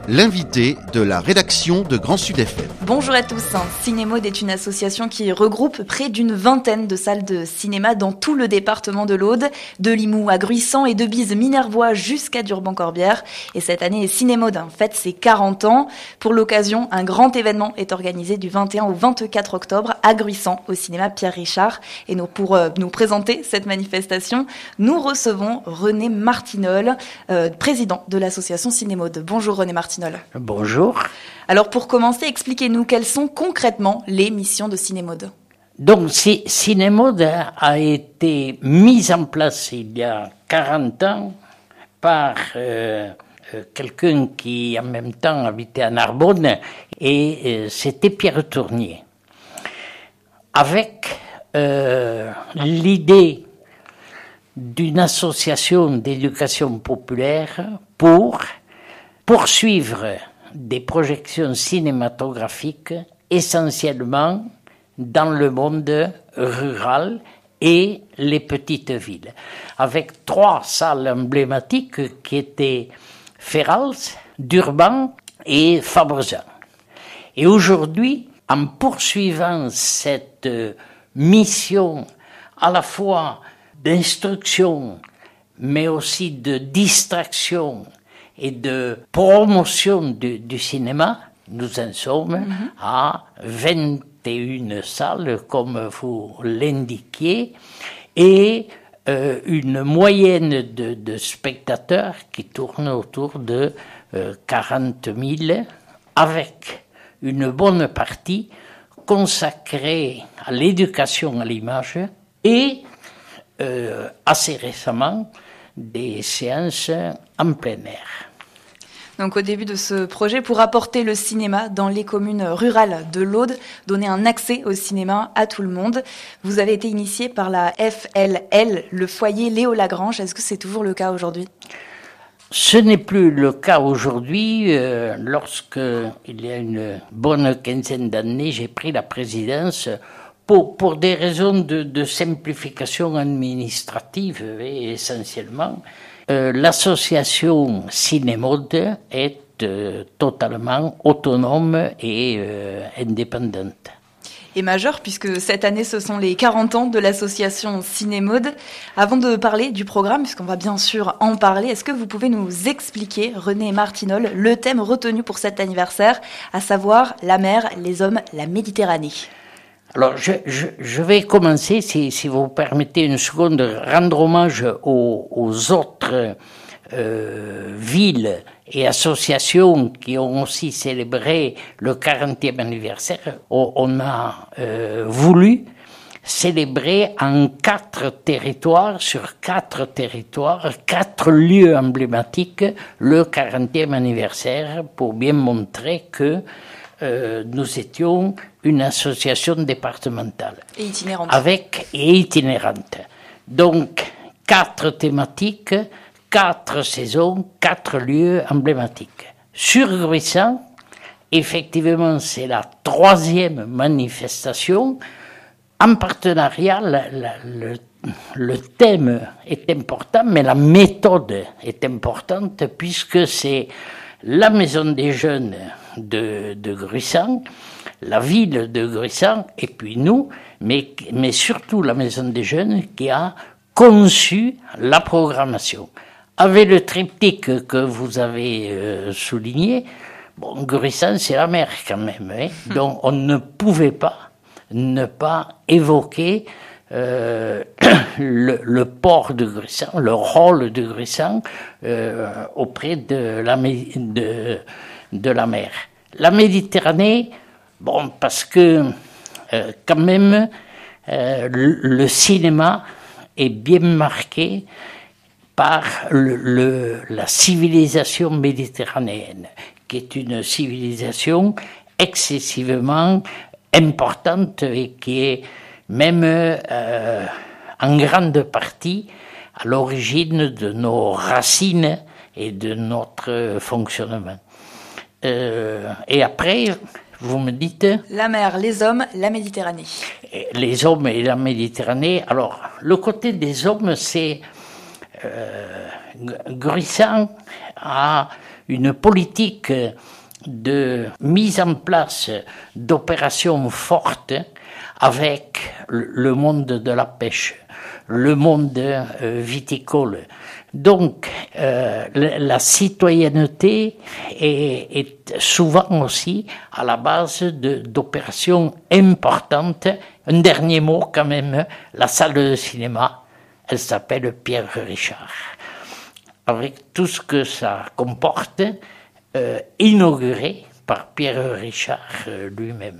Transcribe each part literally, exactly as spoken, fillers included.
l'invité de la rédaction de Grand Sud F M. Bonjour à tous, Cinémode est une association qui regroupe près d'une vingtaine de salles de cinéma dans tout le département de l'Aude, de Limoux à Gruissant et de Bise-Minervois jusqu'à Durban-Corbière. Et cette année, Cinémode fête ses quarante ans. Pour l'occasion, un grand événement est organisé du vingt et un au vingt-quatre octobre à Gruissant, au cinéma Pierre Richard. Et nous, pour euh, nous présenter cette manifestation, nous recevons René Martinol, euh, président de l'association Cinémode. Bonjour René Martinol. Bonjour. Alors pour commencer, expliquez-nous quelles sont concrètement les missions de Cinémode. Donc C- Cinémode a été mise en place il y a quarante ans par euh, euh, quelqu'un qui en même temps habitait à Narbonne et euh, c'était Pierre Tournier. Avec euh, l'idée d'une association d'éducation populaire pour poursuivre des projections cinématographiques essentiellement dans le monde rural et les petites villes, avec trois salles emblématiques qui étaient Ferrals, Durban et Fabrezan. Et aujourd'hui, en poursuivant cette mission à la fois d'instruction, mais aussi de distraction et de promotion du, du cinéma, nous en sommes mm-hmm. à vingt et une salles, comme vous l'indiquiez, et euh, une moyenne de, de spectateurs qui tourne autour de euh, quarante mille, avec une bonne partie consacrée à l'éducation à l'image et euh, assez récemment des séances en plein air. Donc au début de ce projet, pour apporter le cinéma dans les communes rurales de l'Aude, donner un accès au cinéma à tout le monde, vous avez été initié par la F L L, le foyer Léo Lagrange. Est-ce que c'est toujours le cas aujourd'hui ? Ce n'est plus le cas aujourd'hui. Euh, lorsque, il y a une bonne quinzaine d'années, j'ai pris la présidence pour, pour des raisons de, de simplification administrative, et essentiellement. Euh, l'association Cinémode est euh, totalement autonome et euh, indépendante. Et majeure, puisque cette année, ce sont les quarante ans de l'association Cinémode. Avant de parler du programme, puisqu'on va bien sûr en parler, est-ce que vous pouvez nous expliquer, René Martinol, le thème retenu pour cet anniversaire, à savoir la mer, les hommes, la Méditerranée ? Alors, je, je, je vais commencer, si, si vous permettez une seconde, rendre hommage aux, aux autres euh, villes et associations qui ont aussi célébré le quarantième anniversaire. On, on a euh, voulu célébrer en quatre territoires, sur quatre territoires, quatre lieux emblématiques, le quarantième anniversaire pour bien montrer que Euh, nous étions une association départementale. Et itinérante. Avec, et itinérante. Donc, quatre thématiques, quatre saisons, quatre lieux emblématiques. Sur Gruissant, effectivement, c'est la troisième manifestation. En partenariat, la, la, le, le thème est important, mais la méthode est importante, puisque c'est la Maison des Jeunes de, de Gruissant, la ville de Gruissant, et puis nous, mais, mais surtout la Maison des Jeunes qui a conçu la programmation. Avec le triptyque que vous avez euh, souligné, bon, Gruissant, c'est la mer quand même, hein, donc on ne pouvait pas ne pas évoquer Euh, le, le port de Gruissant, le rôle de Gruissant euh, auprès de la, de, de la mer. La Méditerranée, bon, parce que euh, quand même euh, le, le cinéma est bien marqué par le, le, la civilisation méditerranéenne, qui est une civilisation excessivement importante et qui est même euh, en grande partie à l'origine de nos racines et de notre fonctionnement. Euh, et après, vous me dites... La mer, les hommes, la Méditerranée. Les hommes et la Méditerranée. Alors, le côté des hommes, c'est... Euh, Gruissant a une politique de mise en place d'opérations fortes avec le monde de la pêche, le monde euh, viticole. Donc, euh, la citoyenneté est, est souvent aussi à la base de, d'opérations importantes. Un dernier mot quand même, la salle de cinéma, elle s'appelle Pierre Richard. Avec tout ce que ça comporte, euh, inauguré par Pierre Richard euh, lui-même.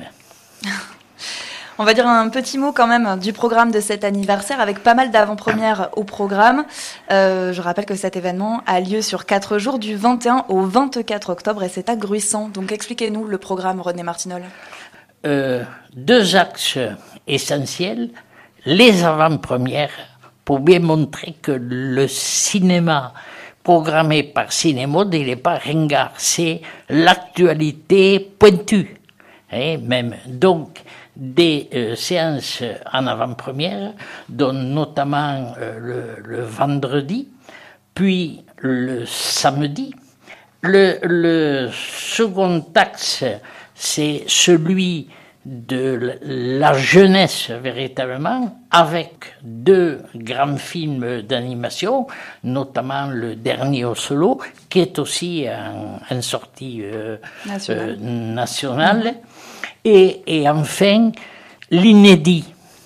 On va dire un petit mot quand même du programme de cet anniversaire avec pas mal d'avant-premières au programme. Euh, je rappelle que cet événement a lieu sur quatre jours du vingt et un au vingt-quatre octobre et c'est à Gruissant. Donc expliquez-nous le programme, René Martinol. Euh, deux axes essentiels. Les avant-premières pour bien montrer que le cinéma programmé par Cinémode, il n'est pas ringard. C'est l'actualité pointue. Hein, même. Donc, des euh, séances en avant-première, dont notamment euh, le, le vendredi, puis le samedi. Le, le second axe, c'est celui de la jeunesse véritablement, avec deux grands films d'animation, notamment le dernier Oslo, qui est aussi en, en sortie euh, nationale. Euh, nationale. Mmh. Et, et enfin, l'inédit.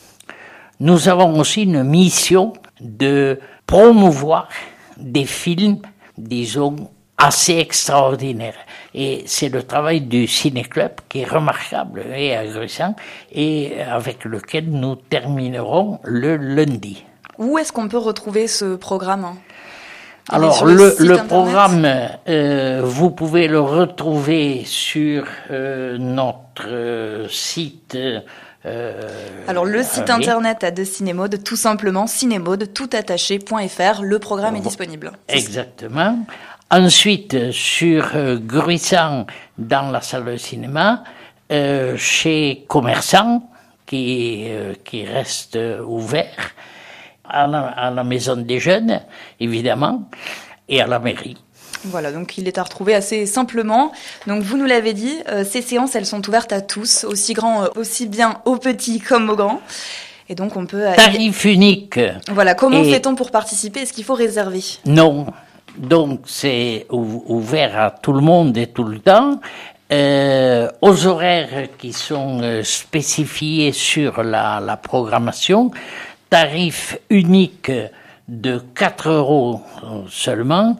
Nous avons aussi une mission de promouvoir des films, disons, assez extraordinaires. Et c'est le travail du Ciné-Club qui est remarquable et agressant et avec lequel nous terminerons le lundi. Où est-ce qu'on peut retrouver ce programme ? Alors, le, le, le programme, euh, vous pouvez le retrouver sur euh, notre euh, site. Euh, Alors, le site euh, internet de Cinémode, tout simplement, cinémode, tout attaché, point f r. Le programme est disponible. Exactement. Ensuite, sur euh, Gruissant, dans la salle de cinéma, euh, chez Commerçant, qui, euh, qui reste euh, ouvert, à la, à la Maison des Jeunes, évidemment, et à la mairie. Voilà, donc il est à retrouver assez simplement. Donc vous nous l'avez dit, euh, ces séances, elles sont ouvertes à tous, aussi grands, euh, aussi bien aux petits comme aux grands. Et donc on peut... Euh, Tarif unique. Voilà, comment et... fait-on pour participer ? Est-ce qu'il faut réserver ? Non, donc c'est ou- ouvert à tout le monde et tout le temps. Euh, aux horaires qui sont euh, spécifiés sur la, la programmation, tarif unique de quatre euros seulement,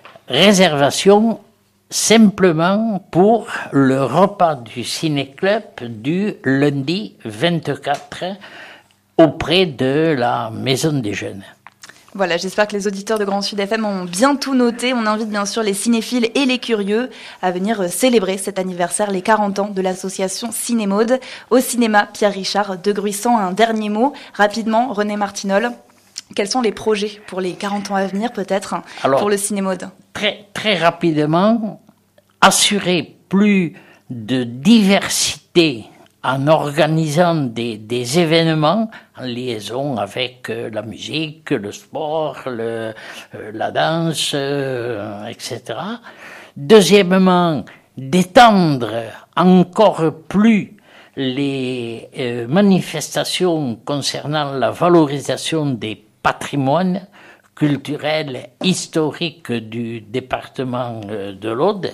réservation simplement pour le repas du Ciné-Club du lundi vingt-quatre auprès de la Maison des Jeunes. Voilà, j'espère que les auditeurs de Grand Sud F M ont bien tout noté. On invite bien sûr les cinéphiles et les curieux à venir célébrer cet anniversaire, les quarante ans de l'association Cinémode au cinéma Pierre Richard de Gruissant. Un dernier mot, rapidement, René Martinol. Quels sont les projets pour les quarante ans à venir, peut-être, Alors, pour le Cinémode ? Très, très rapidement, assurer plus de diversité en organisant des, des événements en liaison avec euh, la musique, le sport, le, euh, la danse, euh, et cetera. Deuxièmement, d'étendre encore plus les euh, manifestations concernant la valorisation des patrimoines culturels historiques du département euh, de l'Aude.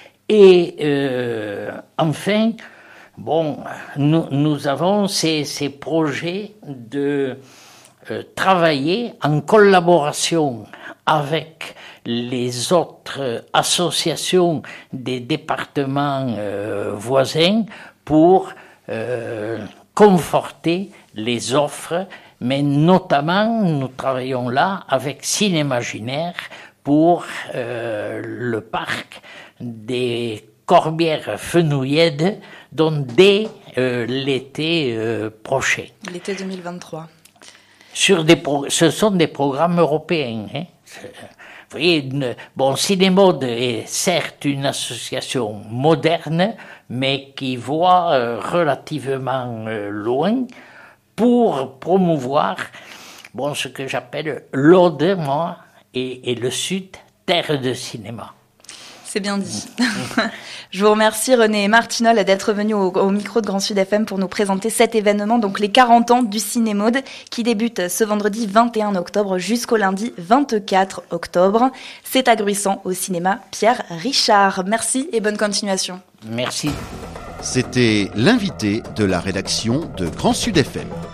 Et euh, enfin, bon, nous, nous avons ces, ces projets de euh, travailler en collaboration avec les autres associations des départements euh, voisins pour euh, conforter les offres, mais notamment nous travaillons là avec Cinémaginaire pour euh, le parc des Corbières-Fenouillèdes, dont dès euh, l'été euh, prochain. L'été deux mille vingt-trois. Sur des pro- ce sont des programmes européens. Hein. Vous voyez, une, bon, Cinémode est certes une association moderne, mais qui voit euh, relativement euh, loin pour promouvoir bon, ce que j'appelle l'Aude, moi, et, et le Sud, terre de cinéma. C'est bien dit. Je vous remercie René Martinol d'être venu au, au micro de Grand Sud F M pour nous présenter cet événement, donc les quarante ans du Cinémaude, qui débute ce vendredi vingt et un octobre jusqu'au lundi vingt-quatre octobre. C'est à Gruissant au cinéma Pierre Richard. Merci et bonne continuation. Merci. C'était l'invité de la rédaction de Grand Sud F M.